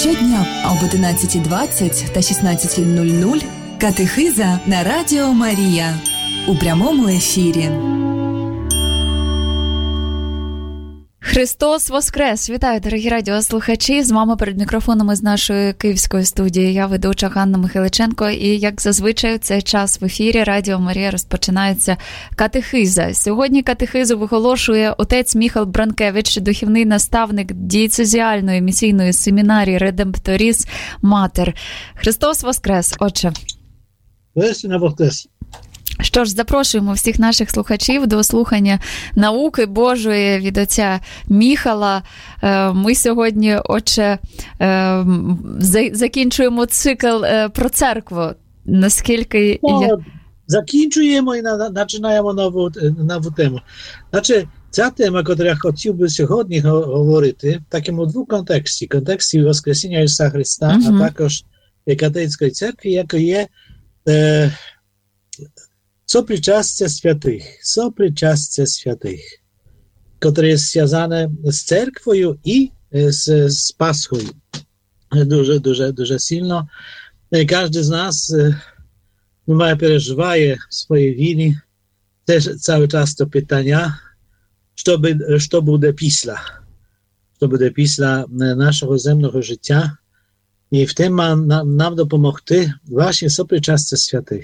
Щодня об 11:20 та 16:00 катехиза на Радіо Марія у прямому ефірі. Христос Воскрес! Вітаю, дорогі радіослухачі! З вами перед мікрофонами з нашої київської студії я, ведуча Ганна Михайличенко, і, як зазвичай, в цей час в ефірі Радіо Марія розпочинається катехиза. Сьогодні катехизу виголошує отець Міхал Бранкевич, духовний наставник дієцезіальної місійної семінарії Редемпторіс Матер. Христос Воскрес, отче! Воскрес! Що ж, запрошуємо всіх наших слухачів до слухання науки Божої від отця Міхала. Ми сьогодні, отче, закінчуємо цикл про церкву. Наскільки закінчуємо і починаємо нову тему. Значить, ця тема, яку я хотів би сьогодні говорити, в такому двох контексті. Контексті Воскресіння Ісуса Христа, а також католицької церкви, яка є sopryčastie świętych, które jest związane z cerkwą i z Paschą. Дуже сильно. Każdy z nas переживає в своїй вірі. Теж cały czas to pytania, що буде після. Що буде після нашого земного життя. І в tym нам допомогти właśnie sopryčastie świętych.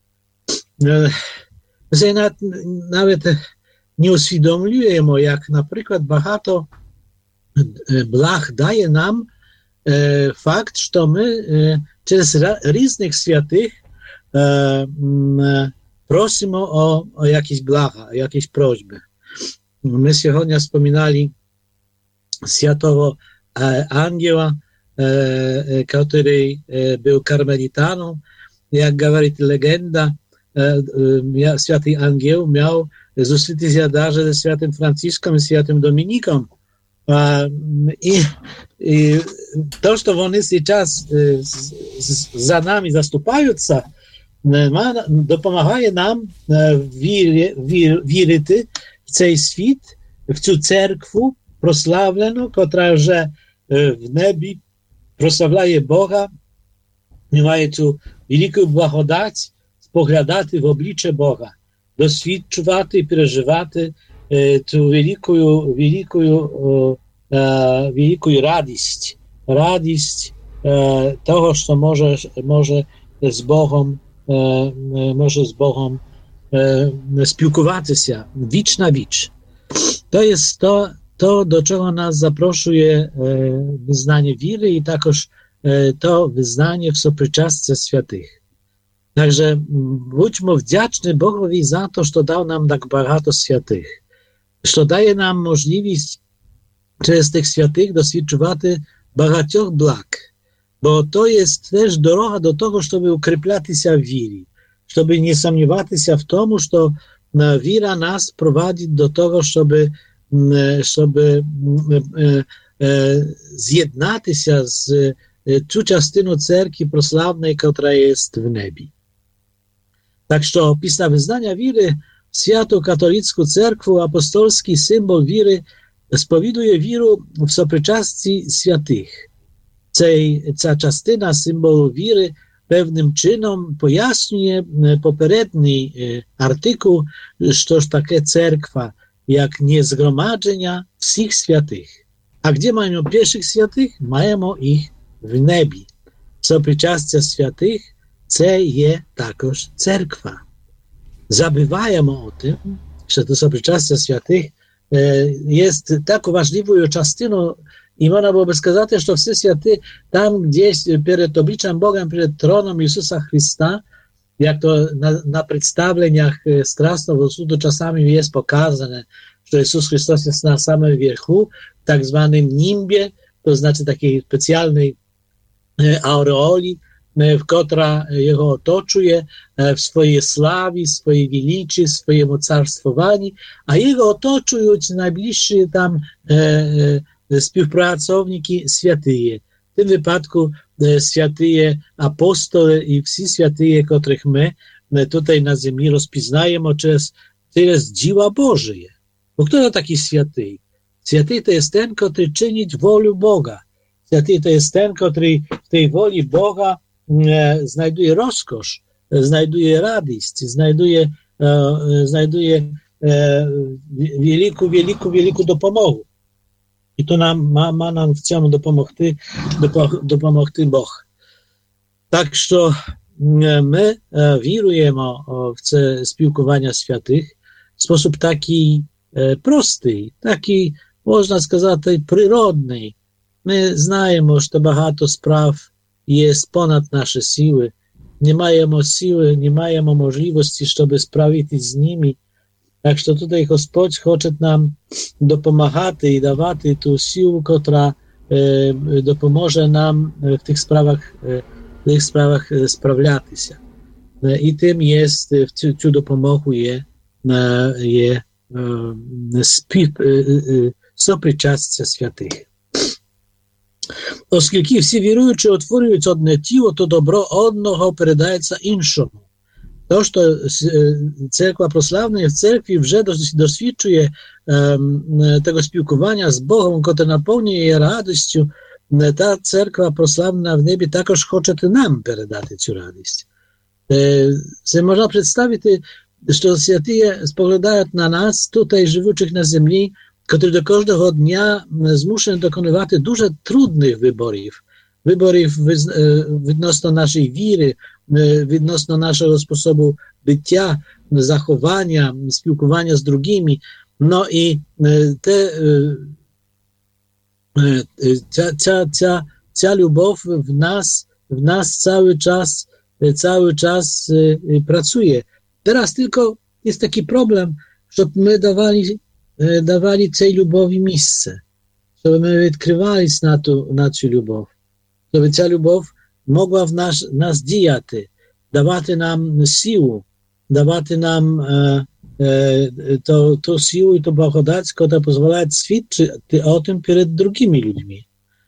Że nawet nie uswiadomujemy, jak na przykład bardzo błah daje nam fakt, że my przez różnych świętych prosimy o jakieś blacha, o jakieś prośby. My dzisiaj wspominali świętego Angela, który był karmelitaną, jak mówi legenda, Święty Angieł miał zустрітися даже ze Świętym Franciszkiem i Świętym Dominiką. I to, że oni сейчас za nami zastупаються, допомагає нам вірити в цей світ, в цю церкву прославлену, котра вже в небі прославляє Бога, має цю велику благодать, spoglądać w oblicze Boga, doświadczać i przeżywać tę wielką radość tego, że może z Bogiem spілкуватися się wicz na wicz. To jest to, do czego nas zaproszuje wyznanie wiry i także to wyznanie w sopryčastie świętych. Także bądźmy wdzięczni Bogowi za to, że dał nam tak bardzo świętych, że daje nam możliwość przez tych świętych doświadczać багатьох blag, bo to jest też droga do tego, żeby ukryplać się w wierze, żeby nie sądzać się w tym, że wiara nas prowadzi do tego, żeby zjednać się z tą częścią cerkwi prosławnej, która jest w niebie. Tak, że pісля wyznania wiry w Świętą Katolicką Cerkwę apostolski symbol wiry sповідує віру в сопричасті святих. Ця частина символу віри певним чином пояснює попередній артикул, що ж таке церква, як не згромадження всіх святих. А де маємо перших святих? Маємо їх в небі. Сопричастя святих – це є також церква. Забуваємо о tym, що to сопричастя святих jest taką ważliwą częścią i można byłoby сказать, że wszyscy święty tam gdzieś przed obliczem Boga, przed tronem Jezusa Chrysta, jak to na przedstawieniach Strasnego Sudu czasami jest pokazane, że Jezus Chrystus jest na samym wierzchu, w tak zwanym nimbie, to znaczy takiej specjalnej aureoli, która jego otoczuje w swojej sławie, swojej wieliczy, swojemu carstwowaniu, a jego otoczują najbliżsi tam współpracowniki świętyje. W tym wypadku świętyje apostoły i wszyscy świętyje, których my tutaj na ziemi rozpoznajemy przez dzieła Bożye. Bo kto to taki święty? Święty to jest ten, który czyni wolę Boga. Святий to jest ten, który w tej woli Boga znajduje rozkosz, znajduje radość, znajduje wielką dopomogę. I to ma nam w цьому допомогти Бог. Так що ми віруємо в це спілкування святих в спосіб такий простий, такий, можна сказати, природний. Ми знаємо, що багато справ є понад наші сили. Не маємо сили, не маємо можливості, щоб справити з ними. Так що тут Господь хоче нам допомагати і давати ту силу, котра допоможе нам в тих справах справлятися. І тим є, в цю допомогу є сопричастя святих. Оскільки всі віруючі утворюють одне тіло, то добро одного передається іншому. То, що церква прославлена в церкві вже досвідчує tego спілкування з Богом, котре наповнює її радістю, та церква прославлена в небі також хоче нам передати цю радість. Це можна представити, що святі споглядають на нас, tutaj живучих на землі, котрі до кожного дня змушені доконувати дуже трудних виборів. Виборів відносно нашої віри, відносно нашого способу биття, заховання, спілкування з другими. Ну і ця любов в нас cały czas pracuje. Teraz tylko jest taki problem, щоб ми давали цій любові місце, щоб ми відкривались на цю любов, щоб ця любов могла в нас діяти, давати нам силу, давати нам ту силу і ту благодать, яка дозволяє свідчити о тим перед другими людьми.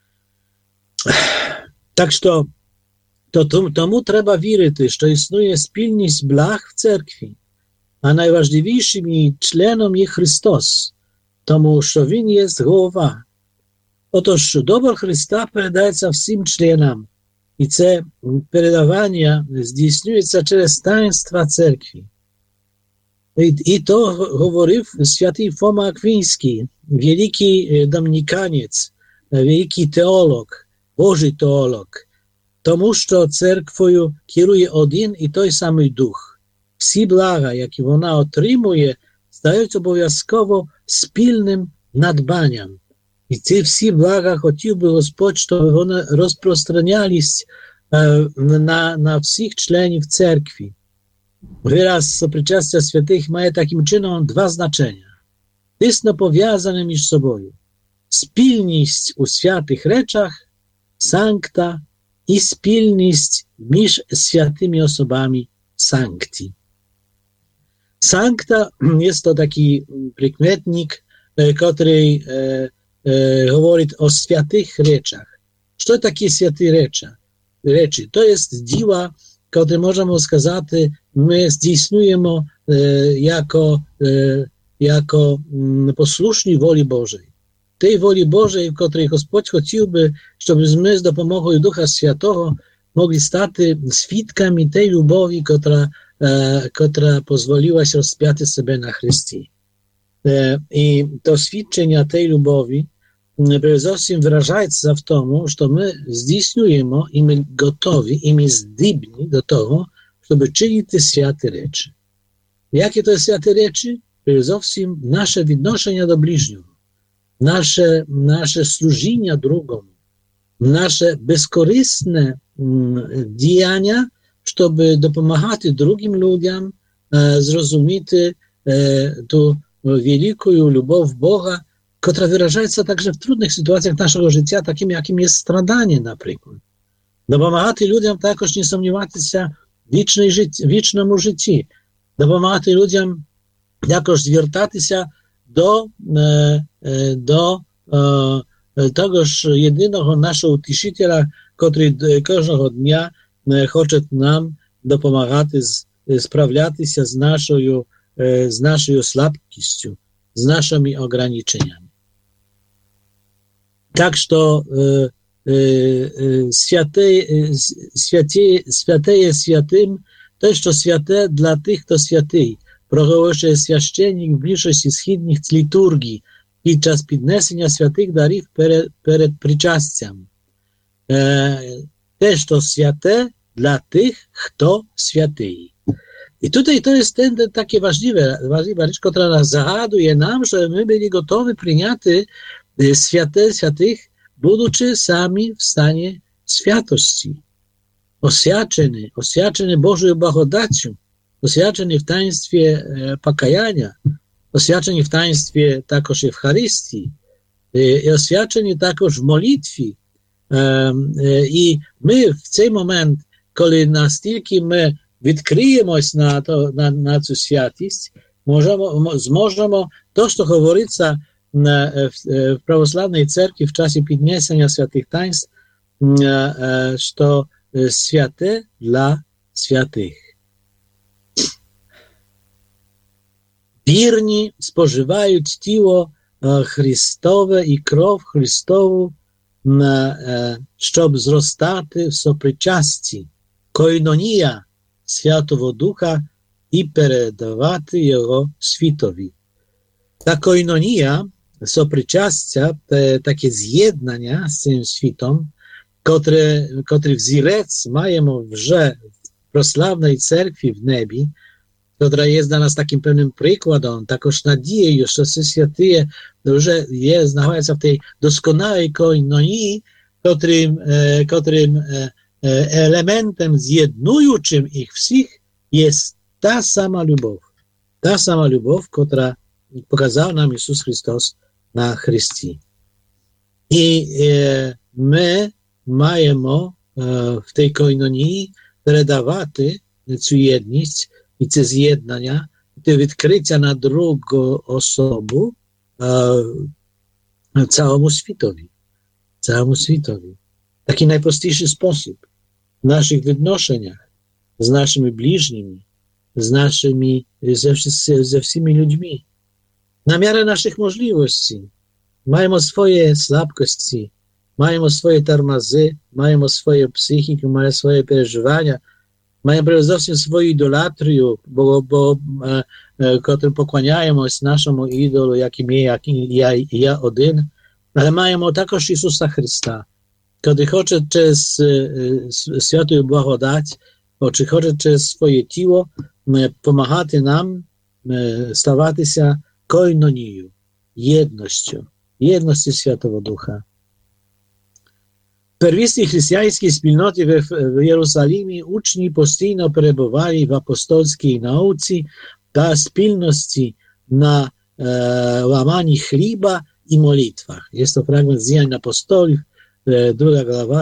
Так що тому треба вірити, що існує спільність благ в церкві, а найважливішим її членом є Христос, тому що Він є голова. Отож, добро Христа передається всім членам, і це передавання здійснюється через таїнства церкви. І то говорив святий Фома Аквінський, великий домініканець, великий теолог, Божий теолог, тому що церквою керує один і той самий Дух. Всі блага, які вона отримує, стають обов'язково спільним надбанням. І ці всі блага хотів би Господь, щоб вони розпространялись на всіх членів церкви. Вираз сопричастя святих має таким чином два значення. Тісно пов'язане між собою. Спільність у святих речах, санкта, і спільність між святими особами, санкті. Санкта jest to taki прикметник, który говорить о святих речах. Що такі святі речі? То є діла, які, можемо сказати, ми здійснюємо jako posłuszni woli Bożej. Tej woli Bożej, w której Господь хотів би, щоб ми з допомогою Духа Святого mogli stać świadkami tej любові, która pozwoliłaś rozpiąć себе на Христі. І to свідчення tej любові перед зовсім виражається в тому, що ми здійснюємо і ми готові, і ми здібні до того, щоб чинити святі речі. Які то святі речі? Перед зовсім наше відношення до ближнього, наше служіння другому, наше безкорисне діяння, щоб допомагати другим людям зрозуміти ту велику любов Бога, która wyrażaється також в трудних ситуаціях нашого життя, таким, яким є страдання, наприклад. Допомагати людям також не сумніватися в вічному житті. Допомагати людям також звертатися до того ж єдиного нашого утішителя, який кожного дня хоче нам допомагати справлятися з нашою слабкістю, з нашими ограниченнями. Так що святеє святим, те, що святе для тих, хто святий, проголошує священник в більшості східних літургій під час піднесення святих дарів перед причастям. Те, що святе для тих, хто святий. I tutaj to jest takie ważliwa rzecz, która nas zagадує нам, że my byli gotowi przyjąć świętych, будучи sami w stanie świętości. Oświadczony Bożą благодаттю, oświadczony w taństwie покаяння, oświadczony w taństwie також Євхаристії, і oświadczony також в молитві. І ми в цей момент, коли настільки ми відкриємось на цю святість, зможемо то, що говориться в православній церкві в часі піднесення святих таїнств, що святе для святих. Вірні споживають тіло Христове і кров Христову, щоб зростати в сопричасті, койнонія Святого Духа і передавати його світові. Та койнонія, сопричастя, таке з'єднання з цим світом, котрий взірець маємо вже в прославної церкві в небі, która jest dla nas takim pewnym przykładem, takoż nadzieją, że te święty вже знаходяться w tej doskonałej koinonii, którym elementem zjednującym ich wszystkich jest ta sama любов, która pokazał nam Jezus Chrystus na Chrystii. I my маємо в tej koinonii передавати цю єдність і це з'єднання, це відкриття на другу особу całemu światowi. Taki najprostszy sposób w naszych odnoszeniach z naszymi bliźnimi, ze wszystkimi ludźmi. Na miarę naszych możliwości. Mają swoje słabkości, mają swoje tarmazy, mają swoje psychiki, mają swoje przeżywania, mają przede wszystkim swoją idolatrię, którym pokłaniają się naszemu idolu, jakim ja один, ale mają także Jezusa Chrysta, który chce przez świętą błagodać, czy chce przez swoje ciało pomagać nam stawać się koinonią, jednością Świętego Ducha. W pierwotnej chrześcijańskiej wspólnocie w Jerozolimie uczni postійно перебували w apostolskiej nauce ta wspólności na łamaniu chleba i modlitwach. Jest to fragment z Dzień Apostolów, 2 глава,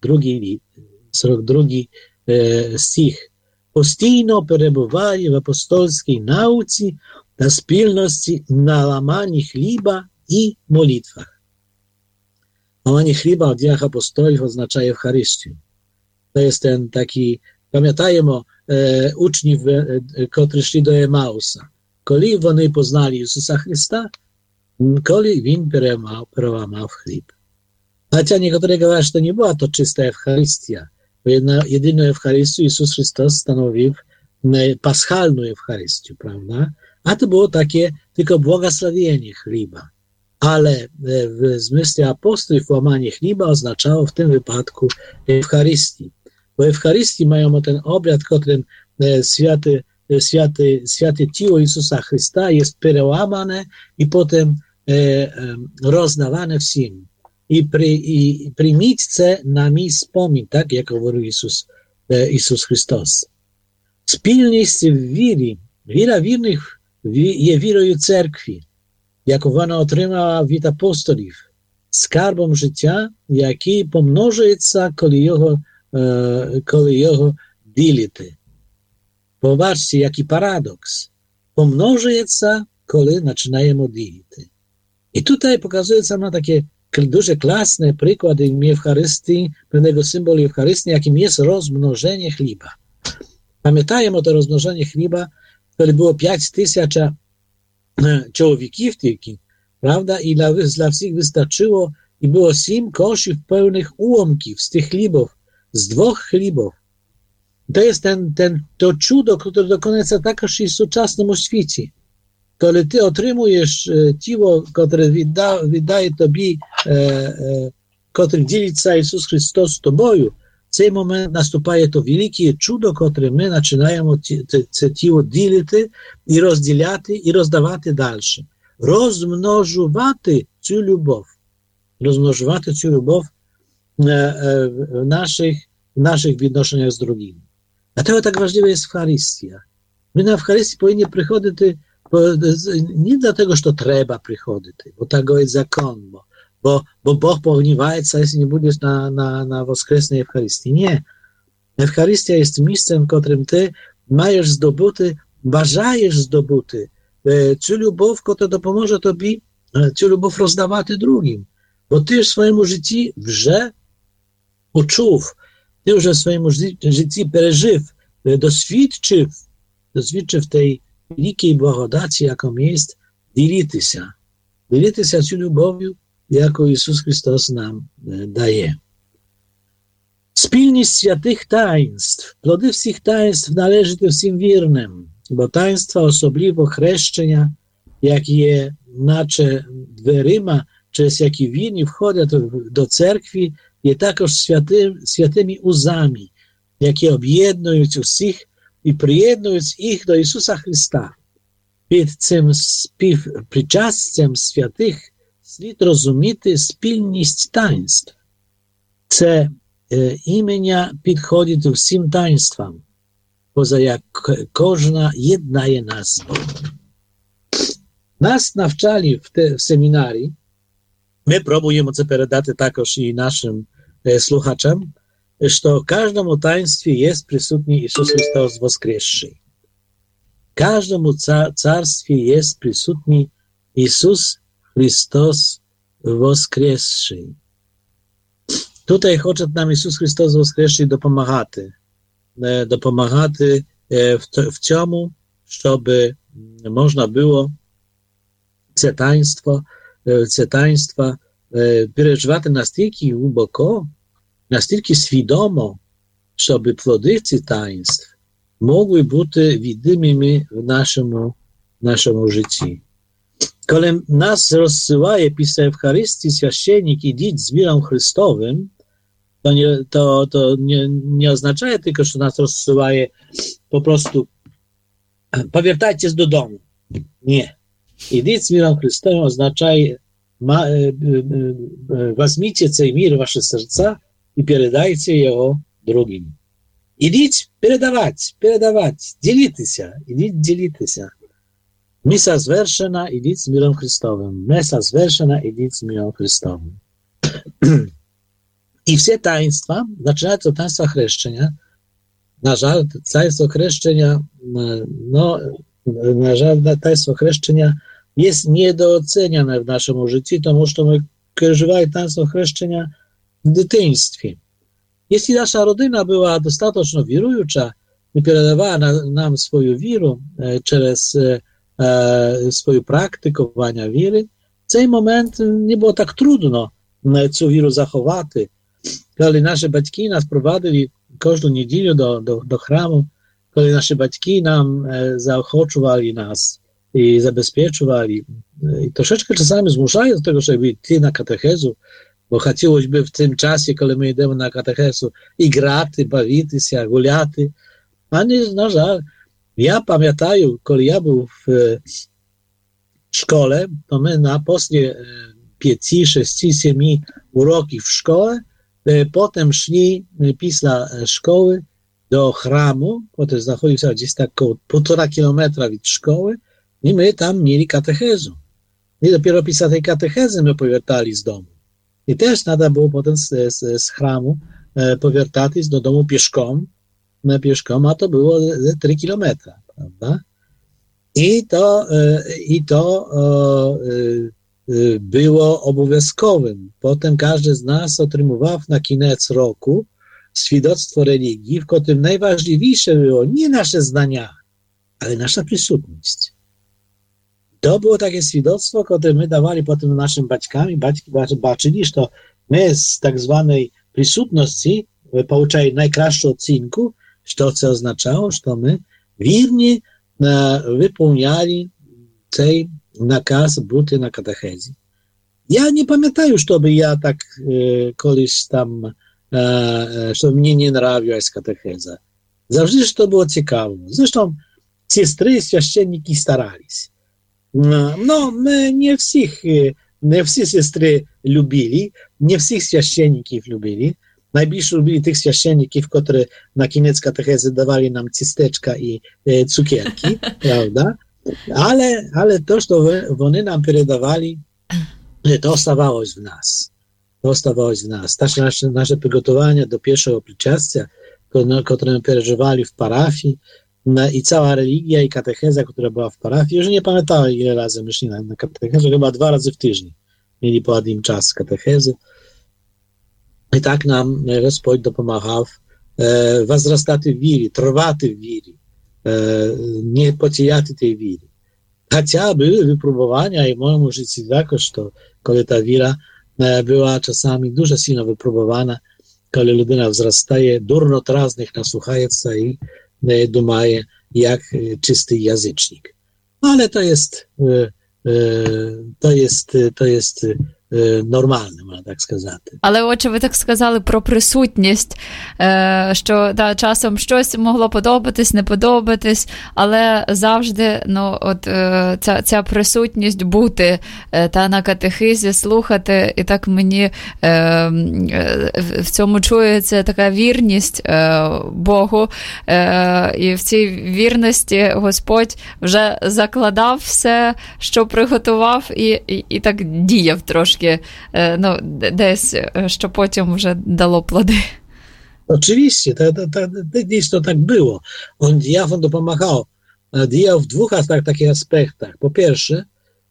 42 stich. Postійно перебували w apostolskiej nauce ta wspólności na łamaniu chleba i modlitwach. Łamanie chleba w Dziejach Apostolów oznacza Eucharystię. To jest ten taki, pamiętajmy, uczniów, którzy szli do Emausa. Коли вони познали Ісуса Христа, коли Він переламав хліб. Хотя некоторые говорят, что не была то чистая Евхаристия. Jedyną Eucharystię Jezus Chrystus stanowił paschalną Eucharystię, prawda? A to było takie tylko błogosławienie chleba. Ale w zmyśle apostolów łamanie chleba oznaczało w tym wypadku Eucharystii. Bo Eucharystii mają ten obrad, którym święte ciało Jezusa Chrysta jest przełamane i potem rozdawane wszystkim. I pri miejsce nami wspomnień, tak jak mówił Jezus Chrystus. Spilność w wierze, wiara wiernych jest wierą cerkwi, jaką ona otrzymała від apostolów, skarbem życia, jaki pomnoży się, kiedy jego dzielite. Popatrzcie, jaki paradoks. Pomnoży się, kiedy zaczynamy dzielić. I tutaj pokazuje się na takie duże, klasne przykłady Eucharystii, pewnego symbolu Eucharystii, jakim jest rozmnożenie chleba. Pamiętajmy o to rozmnożenie chleba, które było 5000 człowieków tylko, prawda? I dla wszystkich wystarczyło i było 7 koszy pełnych ułomków z tych chlibów, z 2 chlibów. To jest to cudo, które dokonaється також i w współczesnym świecie. Kiedy ty otrzymujesz ciło, które wydaje tobie, które dzieli się Jezus Chrystus z tobą, w tym moment następuje to wielkie cudo, które my zaczynamy to ciło dzielić i rozdzielać i rozdawać dalsze. Rozmnożować tę любов. Rozmnożować tę любов w naszych відношеннях z drugimi. Dlatego tak ważna jest Eucharystia. My na Eucharystii powinni przychodzić nie dlatego, że to trzeba przychodzić, bo tego jest zakon, bo Bóg pogniewaje się, jeśli nie będziesz na woskresnej Eucharystii. Nie. Eucharystia jest miejscem, w którym ty masz zdobyty, bажаєш zdobyty цю любов, która dopomoże tobie цю любов rozdawać drugim. Bo ty w swoim życiu вже uczuł, ty już w swoim życiu przeżył, doświadczył tej wielkiej błagodaci, jaką jest dzielić się. Dzielić się tą любов'ю, jaką Jezus Chrystus nam daje. Spilność świętych taństw. Plody wszystkich taństw należy wszystkim wiernym, bo taństwa osobliwo chrzczenia, jakie nasze dwerima, przez jakie wierni wchodzą do cerkwi, je takoż świętymi uzami, jakie objednują wszystkich i przyjednują ich do Jezusa Chrysta. Przed tym przyczastiem świętych slід розуміти спільність таїнств. Це імення підходить всім таїнствам, поза як кожна єднає нас з Богом. Нас навчали в семінарі, ми пробуємо це передати також і нашим слухачам, що в кожному таїнстві є присутній Ісус Христос воскресший. В кожному царстві є присутній Ісус Chrystus woskresszy. Tutaj chce nam Jezus Chrystus woskresszy dopomagać w czemu, żeby można było te taństwa przeżywać настільки głęboko, настільки świadomo, żeby plody tych taństw mogły być widomymi w naszym życiu. Kiedy nas rozsyłaje pisa Eucharystii święcennik idź z mirem Chrystowym, to nie oznacza tylko, że nas rozsyłaje po prostu powiertajcie do domu. Nie. Idź z mirem Chrystowym oznacza weźmijcie ten mir w wasze serca i передайте jego drugim. Idź передавать, dzielić się. Misa zwerszona, idź z mirem Chrystowym. Misa zwerszona, idź z mirem Chrystowym. I wszystkie taństwa, zaczynają od taństwa chrzczenia. Na żal, taństwo chrzczenia, taństwo chrzczenia jest niedooceniane w naszym życiu, to że my przeżywamy taństwo chrzczenia w dzieciństwie. Jeśli nasza rodzina była dostatecznie wierująca i przekazywała nam swoją wiarę przez swoje praktykowania wiary, w ten moment nie było tak trudno co wiru zachować. Kiedy nasze batki nas prowadzili każdą niedzielę do chramu, kiedy nasze batki nam zaochocowali nas i zabezpieczowali, i troszeczkę czasami zmuszają do tego, żeby iść na katechezu, bo chciałoby w tym czasie, kiedy my idziemy na katechezu, i grać, bawić się, guliać, a nie, na żal. Ja pamiętam, kiedy ja był w szkole, to my после 5, 6, 7 uroków w szkole, potem szli pisla szkoły do chramu, potem znachodził się gdzieś tak około 1,5 kilometra od szkoły i my tam mieli katechezu. I dopiero pisać tej katechezy my powiertali z domu. I też nada było potem z chramu powiertać do domu pieszką, a to było 3 kilometra, prawda? I to było obowiązkowym. Potem każdy z nas otrzymywał na koniec roku świadectwo religii, w którym najważniejsze było nie nasze zdania, ale nasza przysutność. To było takie świadectwo, które my dawali potem naszym baćkam i baćki baczyli, że my z tak zwanej przysutności pouczali najkraszą odcinku, co oznaczało, że my wiernie wypełniali ten nakaz buty na katechezji. Ja nie pamiętam już, żeby ja tak kiedyś tam, że mnie nie nrawiłaś katecheza. Zawsze to było ciekawe. Zresztą siostry i święcienniki starali się. No, my nie wszystkie siostry lubili, nie wszystkich święcienników lubili. Najbliżej lubili tych święcienników, którzy na koniec katechezy dawali nam ciasteczka i cukierki, prawda? Ale to, co oni nam przekazywali, to ostawało w nas. To ostawało w nas. Nasze przygotowania do pierwszego przyczastia, które my przeżywali w parafii, i cała religia i katecheza, która była w parafii, już nie pamiętałem, ile razy my szli na katechezę, chyba 2 razy w tydzień mieli po jednym czas katechezy. I tak nam Gospodź dopomagał wzrastać w wierze, trwać w wierze, nie pocierać tej wiery. Chociaż były wypróbowania i w moim życiu jakoś to, kiedy ta wiara była czasami dużo silno wypróbowana, kiedy ludyna wzrastaje, durno traznych nasłuchaється i dumaje jak czysty języcznik. Ale to jest нормальним, можна так сказати. Але отже, ви так сказали про присутність, що часом щось могло подобатись, не подобатись, але завжди ця присутність бути на катехизі, слухати, і так мені в цьому чується така вірність Богу, і в цій вірності Господь вже закладав все, що приготував, і так діяв трошки. Десь, що потім вже дало плоди. Oczywiście, to tak było. Diafon dopomagał. Działał w 2 takich aspektach. Po pierwsze,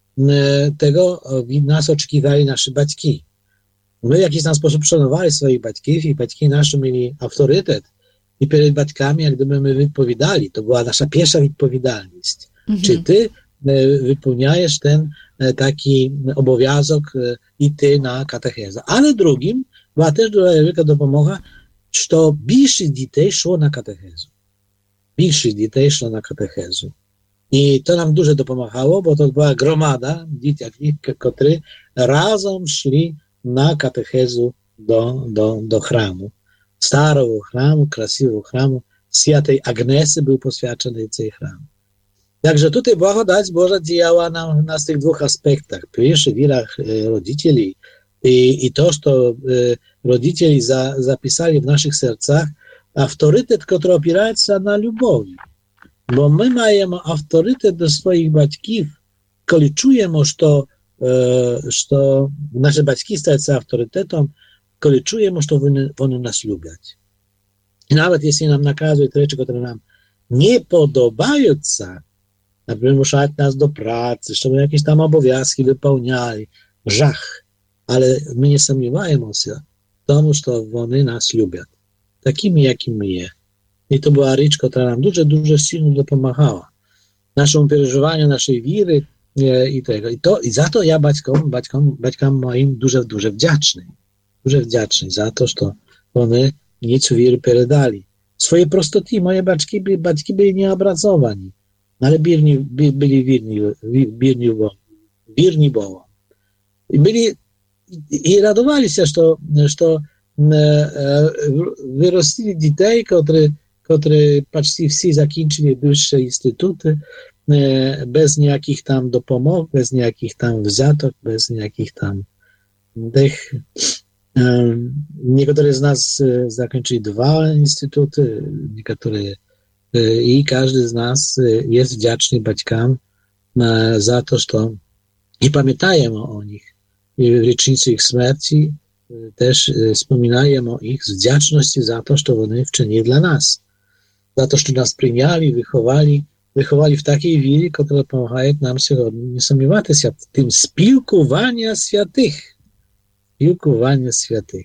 tego nas oczekiwali nasi baćki. My w jakiś tam sposób szanowali swoich baćków i baćki nasze mieli autorytet. I przed baćkami, jak gdyby my wypowiadali, to była nasza pierwsza odpowiedzialność. Czy ty wypełniajesz ten taki obowiązek i ty na katechezę. Ale drugim była też wielka dopomoga, że więcej dzieci szło na katechezę. Więcej dzieci szło na katechezę. I to nam dużo dopomagało, bo to była gromada dzieciaków, którzy razem szli na katechezę do chramu. Starego chramu, krasywego chramu. Świętej Agnesy był poświęcony ten chram. Także tutaj błagodat Boża działała na tych 2 aspektach. Pierwszy, wiara rodzicieli i to, co rodzicieli zapisali w naszych sercach, autorytet, który opiera się na lubowi. Bo my mamy autorytet do swoich baćków, kiedy czujemy, że nasze baćki stają się autorytetem, kiedy czujemy, że oni nas lubią. I nawet jeśli nam nakazują rzeczy, które nam nie podobają się, например, muszać nas do pracy, żeby jakieś tam obowiązki wypełniali, żach, ale my nie sumniewajmy się w tym, że oni nas lubią, takimi, jakimi jest. I to była rzecz, która nam dużo silnie dopomagała. Naszemu przeżywaniu, naszej wiry i tego. I za to ja baćkom moim dużo wdzięczny. Dużo wdzięczny za to, że oni nic wiry przedali. W swojej prostoty moje baćki byli nieobrazowani. Ale byli wierni Bogu. I radowali się, że wyrostili dzieci, które prawie wszyscy zakończyli wyższe instytuty, bez jakich tam dopomog, bez jakich tam wziątek, bez jakich tam tych. Niektórzy z nas zakończyli 2 instytuty, niektóre i każdy z nas jest wdzięczny baćkam za to, że i pamiętajemy o nich. I w rocznicy ich śmierci też wspominajemy o ich z wdzięczności za to, że oni wczynili dla nas. Za to, że nas przyjęli, wychowali w takiej wierze, która pomaga nam nie sumniewać się w tym spilkowania świętych. Spilkowania świętych.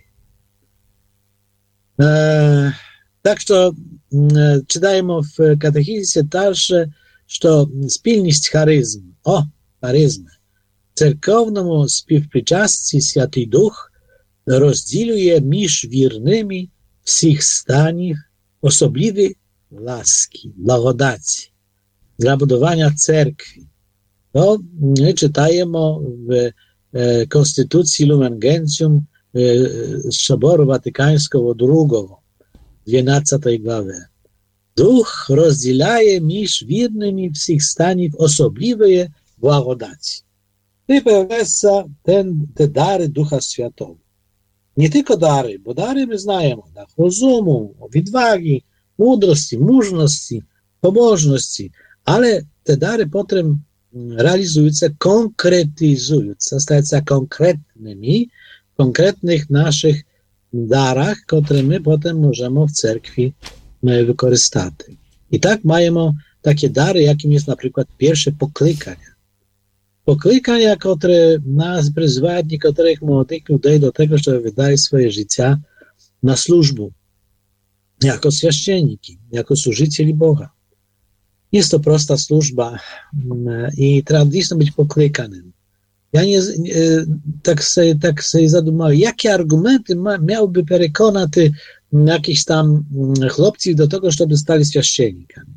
Tak, że czytajmy w katechizie dalsze, że spilność charyzm. charyzmę. Cerkownemu spівпричастці Святий Дух розділює між вірними всіх станів особливі ласки, благодаті для будування церкви. To my czytajemy w Konstytucji Lumen Gentium Soboru Watykańskiego II, 12 glawie. Duch rozdzielaje między wiernymi wszystkich stanów osobliwe благодаті. I pojawiają te dary Ducha Świętego. Nie tylko dary, bo dary my znamy, dar rozumu, odwagi, mądrości, mужності, pobożności, ale te dary potem realizujące, konkretyzujące, stają się konkretnymi, konkretnych naszych darach, które my potem możemy w cerkwi wykorzystać. I tak mamy takie dary, jakim jest na przykład pierwsze poklykania. Poklykania, które nas przyzywają niektórych młodych ludzi do tego, żeby wydali swoje życie na służbę, jako święcieniki, jako służycieli Boga. Jest to prosta służba i trzeba być poklykanym. Ja tak sobie zadumałem, jakie argumenty miałby przekonać jakichś tam chłopców do tego, żeby stali święcennikami.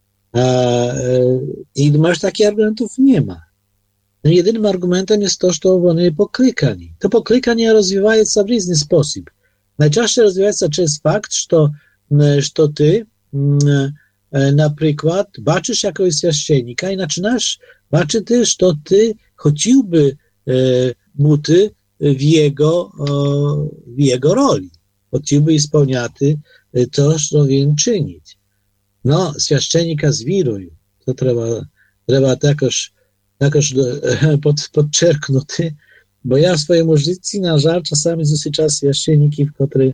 I masz takich argumentów nie ma. No jedynym argumentem jest to, że oni poklykani. To poklykanie rozwija się w różny sposób. Najczęściej rozwija się przez fakt, że ty na przykład baczysz jakiegoś święcennika i zaczynasz baczyć, że ty chciałby buty w jego roli. Chciałby spełniać to, co on czynić. No, święcennika zwiruj. To trzeba takoż podczerknąć, bo ja w swojemu życiu, na żal, czasami zustrzyczam święcenników, które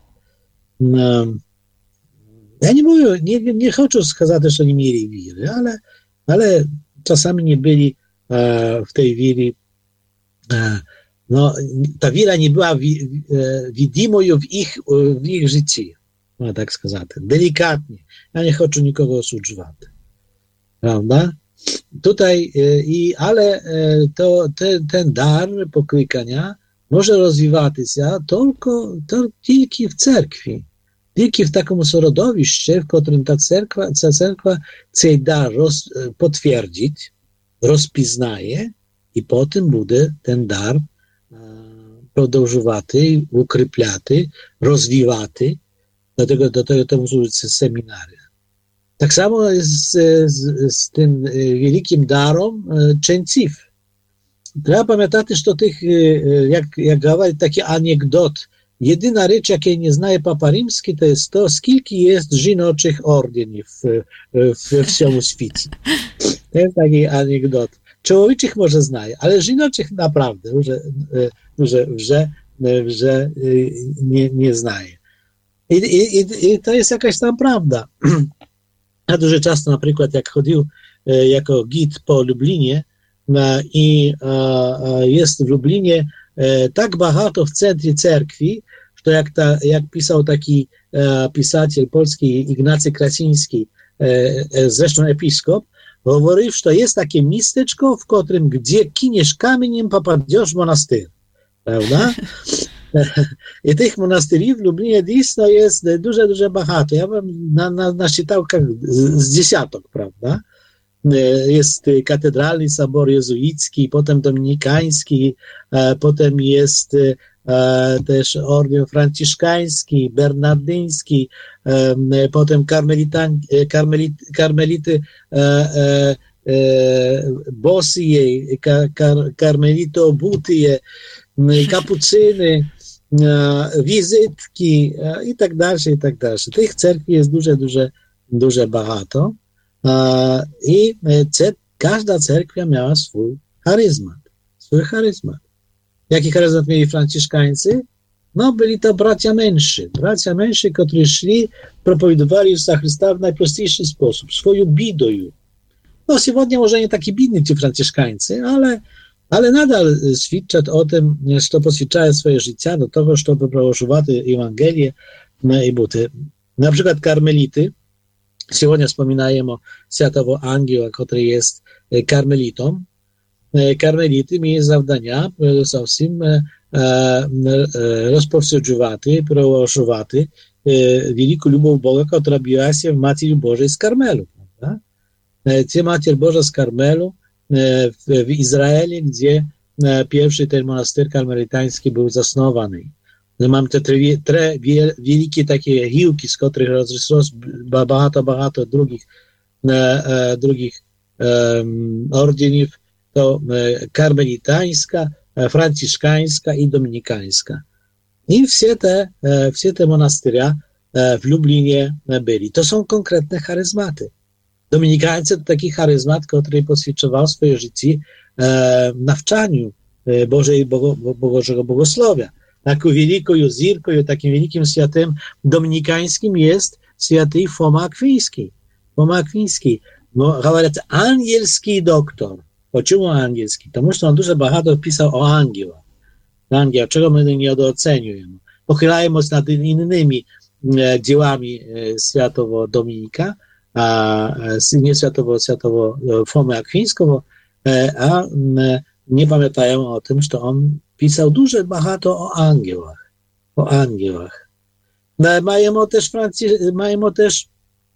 ja nie mówię, nie chcę сказать, że nie mieli wiry, ale czasami nie byli w tej wierze. No, ta wiara nie była widzimą w ich życiu, no tak сказать, delikatnie. Ja nie chcę nikogo oszukiwać, prawda? Tutaj, ale ten dar poklykania może rozwijać się tylko w cerkwi. Tylko w takim środowisku, w którym ta cerkwa chce dar potwierdzić, rozpoznaje i potem będzie ten dar продовжувати, укріпляти, розвивати, до tego temu służy seminaria. Tak samo jest z tym wielkim darem czynków. Trzeba pamiętać, że tych, jak говорить taki anegdot, jedyna rzecz, jakiej nie znaje Papa Rzymski, to jest to, skilki jest żenoczych ordienów w całym świecie. To jest taki anegdot. Człowieczych może znaje, ale żenoczych naprawdę że nie znaje. I to jest jakaś tam prawda. Ja dużo czasu, na przykład, jak chodził jako gid po Lublinie i jest w Lublinie tak багато w centrum cerkwi, że jak pisał taki pisатель polski Ignacy Krasiński, zresztą episkop, mówił, że jest takie miasteczko, w którym gdzie kiniesz kamieniem, popadiesz w monastyr. Prawda? I tych monastyrii w Lublinie действительно jest dużo багато. Ja bym nasczytał z dziesiątek, prawda? Jest katedralny sobor jezuicki, potem dominikański, potem jest też orden franciszkański, bernardyński, potem karmelity bosije, karmelity obutyje, kapucyny, wizytki i tak dalej, i tak dalej. Tych cerkwi jest dużo багато. I każda cerkwa miała swój charyzmat. Jaki charyzmat mieli franciszkańcy? No, byli to bracia mężczy, którzy szli, propovjedowali Jezusa Chrystusa w najprostszy sposób, swoją bidoju. No, сегодня może nie taki bidni ci franciszkańcy, ale nadal świadczą o tym, że poświęcają swoje życie do tego, żeby prowadzić Ewangelię i buty. Na przykład karmelity. Сегодня wspominajemy o Świętego Angioła, który jest karmelitą. кармеліти мають завдання, зовсім розповсюджувати, проголошувати велику любов Бога, яка билася в Матері Божій з Кармелу. Це Матір Божа з Кармелу w Izraeli, gdzie pierwszy ten monastyr karmelitański był zasnowany. Mam te tre wielkie takie hiłki, z których rozrosło багато drugich ordynów, to karmelitańska, franciszkańska i dominikańska. I все te monastyrя w Lublinie byli. To są konkretne charyzmaty. Dominikańcy to taki charyzmat, który poświęcował swoje życie nawczaniu Bożego Bogosłowia. Taką wielką zirką, takim wielkim świętym dominikańskim jest święty Foma Akwiński. Foma Akwiński, говорят, ангельский доктор. Почему ангельский? Потому что он дуже багато pisał o angielach. Czego my nie doceniujemy. Pochylając nad innymi dziełami świętego Dominika, nie świętego Fomy Akwińskiego, a nie pamiętają o tym, że on pisał dużo багато o angielach. O angielach. Mają też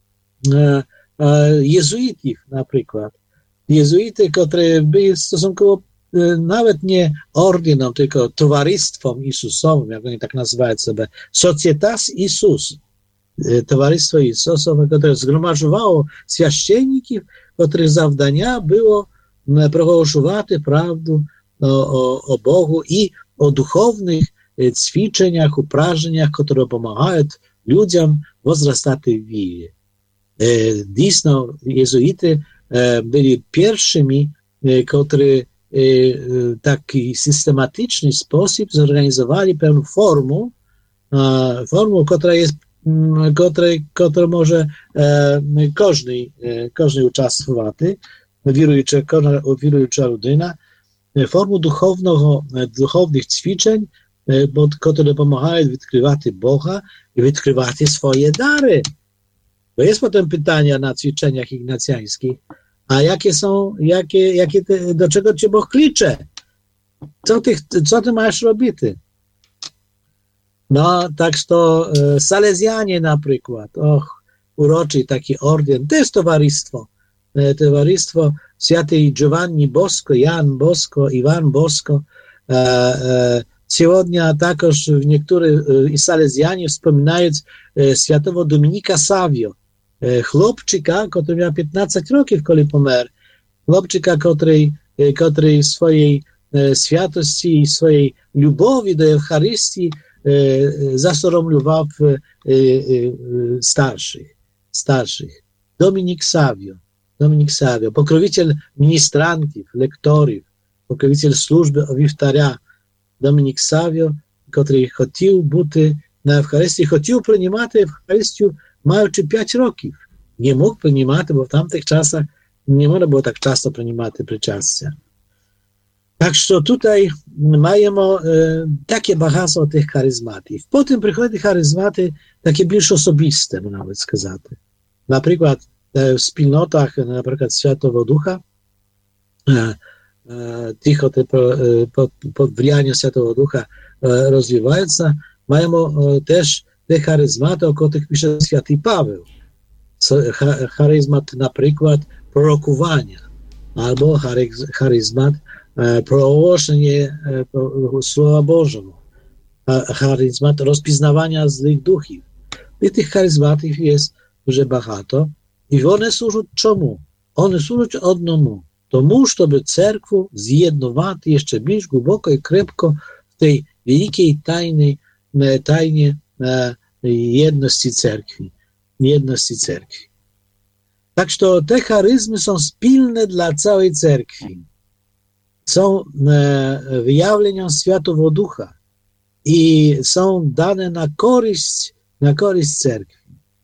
jezuitów na przykład. Jezuity, które byli stosunkowo nawet nie ordyną, tylko towarzystwem Jezusowym, jak oni tak nazywają sobie, Societas Jezus. Towarzystwo Jezusowe, które zgromadziło święcenników, których zadania było proголошувати prawdę o Bogu i o duchownych ćwiczeniach, uprażeniach, które pomagają ludziom wzrastać w wierze. Dійсно, jezuity byli pierwszymi, którzy w taki systematyczny sposób zorganizowali pewną formę, która może każdy uczestniczyć, wierująca rodzina, formę duchownych ćwiczeń, które pomagają odkrywać Boga i odkrywać swoje dary. Bo jest potem pytania na ćwiczeniach ignacjańskich, a do czego cię Bóg klicze? Co ty masz robić? No, tak to Salezjanie na przykład, uroczy taki orden, też towarzystwo świętej Giovanni Bosco, Jan Bosco, Iwan Bosco. Сегодня також niektórych Salezjanie wspominają świętego Dominika Savio, chłopczyka, który miał 15 roków, kiedy pomarł. Chłopczyka, który w swojej świętości i swojej lubowi do Eucharystii zasoromlował starszych. Dominik Savio, pokrowiciel ministrantów, lektorów, pokrowiciel służby owiwtarza. Dominik Savio, który chciał być na Eucharystii, chciał przyjmować Eucharystię mający 5 roków. Nie mógł przyjmować, bo w tamtych czasach nie można było tak często przyjmować przyczastia. Tak, że tutaj mamy takie bogactwo tych charyzmatów. Potem przychodzą charyzmaty takie bliższe osobiste, można nawet сказать. Na przykład w wspólnotach, na przykład Świętego Ducha, tych, które pod wpływem Świętego Ducha rozwijają się, mają też te charyzmaty, o których pisze Święty Paweł. Charyzmat na przykład prorokowania, albo charyzmat progłoszenia Słowa Bożego, charyzmat rozpoznawania złych duchów. I tych charyzmatów jest дуже багато. I one służą czemu? One służą одному. Тому, żeby cerkwu zjednować jeszcze bliżej, głęboko i krepko w tej wielkiej tajnie jedności cerkwi. Tak, że te charyzmy są wspólne dla całej cerkwi. Są wyjawleniem Świętego Ducha i są dane na korzyść cerkwi.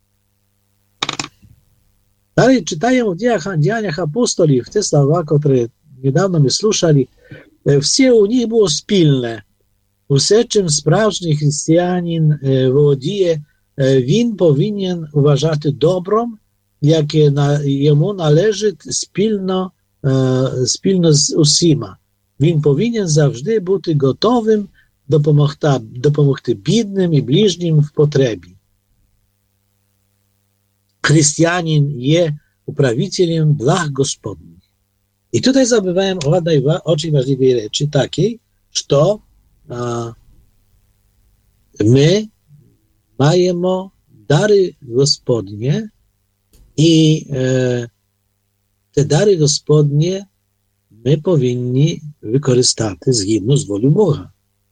Dalej czytają w dziejach apostolów te słowa, które niedawno my słyszeli. Wszystko u nich było wspólne. Все, czym sprawny chrześcijanin właduje, win powinien uważać dobrem, jakie jemu należy wspólno спільно з усіма. Він повинен завжди бути готовим допомогти бідним і ближнім в потребі. Християнин є управителем благ Господніх. І тут забуваємо одної дуже важливої речі, такі, що ми маємо дари Господнє, і te dary Господнє ми повинні використати згідно з волею Бога.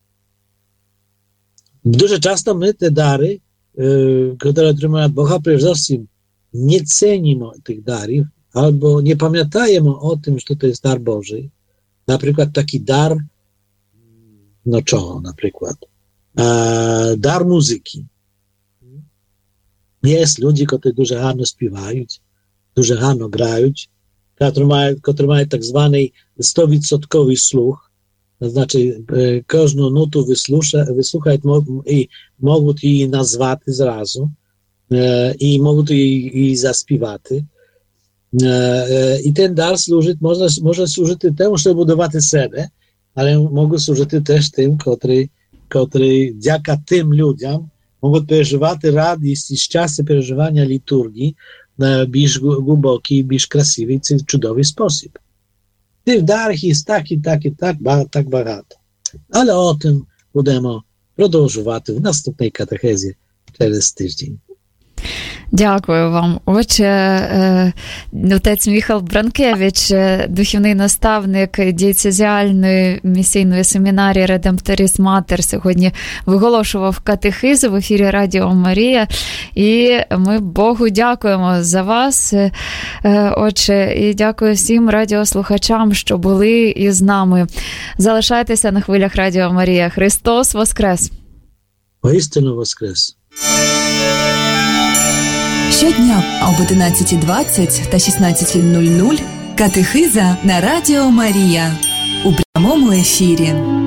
Дуже часто ми te dary, które отримуємо від Бога, перш за все, не цінимо тих дарів, або не пам'ятаємо о тим, що це дар Божий. Наприклад, такий дар, no чого, наприклад? Дар музики. Є люди, які дуже гарно співають, дуже гарно грають, які мають так званий 100% слух, значить, кожну ноту вислухають і можуть її назвати зразу, і можуть її заспівати. І ten дар служить, може служити тим, щоб будувати себе, але може служити теж тим, котрі дяка тим людям можуть переживати радість і щастя переживання літургії на більш глибокий, більш красивий, це чудовий спосіб. Тих дарів є так багато. Але о тим будемо продовжувати в наступній катехезі через тиждень. Дякую вам. Отже, отець Міхал Бранкевич, духовний наставник дієцезіальної місійної семінарії Редемпторіс Матер, сьогодні виголошував катехизу в ефірі Радіо Марія. І ми Богу дякуємо за вас. Отже, і дякую всім радіослухачам, що були із нами. Залишайтеся на хвилях Радіо Марія. Христос Воскрес! Воістину Воскрес! Щодня об 11:20 та 16:00 катехиза на Радіо Марія у прямому ефірі.